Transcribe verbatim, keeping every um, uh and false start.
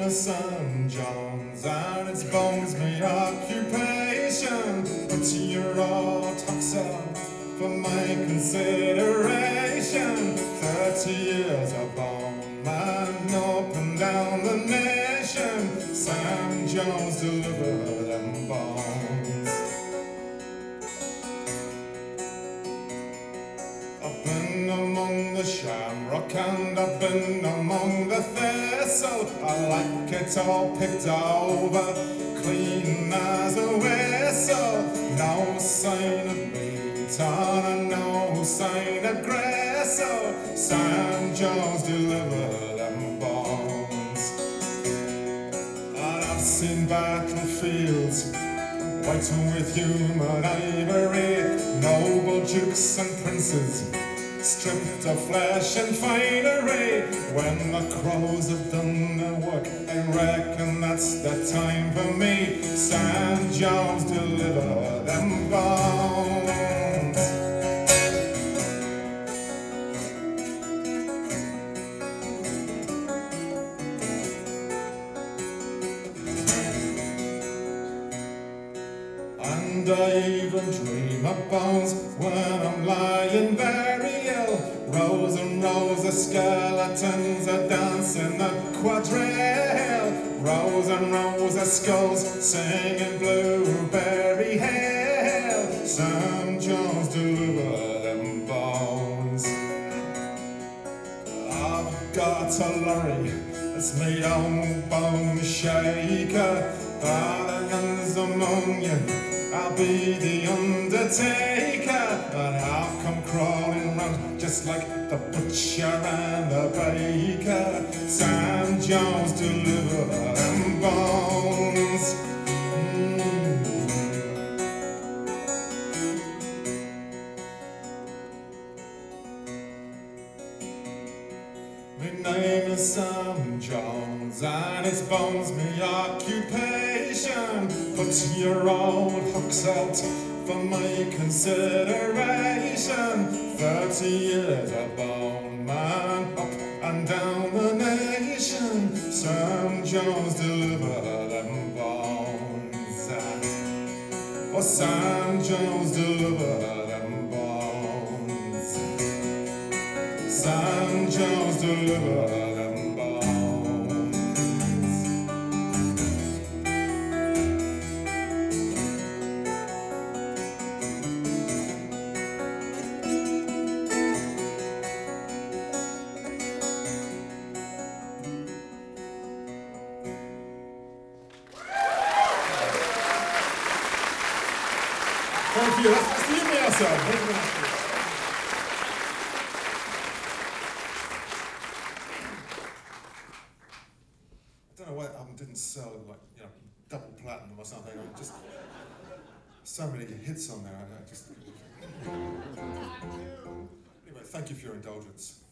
is Sam Jones, and it's bones my occupation. But you're all talks out for my consideration. Thirty years of bone man up and down the nation. Sam Jones deliver them bones. I've been among the shamrock and I've been among the thistle. I like it all picked over, clean as a whistle. No sign of meat and no sign of gristle. Sam Jones deliver them bones. And I've seen battlefields white with human ivory, noble dukes and princes stripped of flesh and finery. When the crows have done their work, I reckon that's the time for me. Sam Jones deliver them bones. And I even dream of bones when I'm lying very ill. Rows and rows of skeletons are dancing the quadrille. Rows and rows of skulls singing Blueberry Hill. Sam Jones deliver them bones. I've got a lorry that's made own bone shaker. Balagans among you, I'll be the undertaker. And I'll come crawling round just like the butcher and the baker. Sam Jones deliver them bones. Mm. My name is Sam Jones, and it's bones my occupation. Put your old hooks out for my consideration. Thirty years of bone man up and down the nation. Sam Jones deliver them bones. Oh, Sam Jones deliver them bones. Sam Jones deliver them bones. Thank you. That's, that's the email side. Thank you very much. I don't know why that album didn't sell like, you know, double platinum or something. I mean, just so many hits on there. I just. Anyway, thank you for your indulgence.